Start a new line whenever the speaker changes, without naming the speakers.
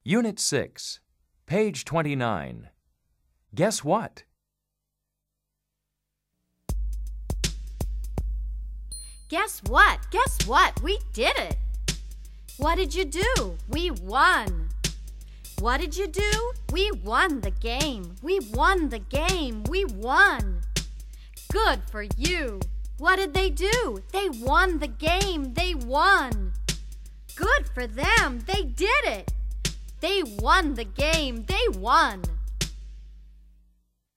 Unit 6, page 29. Guess what?
Guess what? Guess what? We did it! What did you do? We won! What did you do? We won the game! We won the game! We won! Good for you! What did they do? They won the game! They won! Good for them! They did it! They won the game! They won!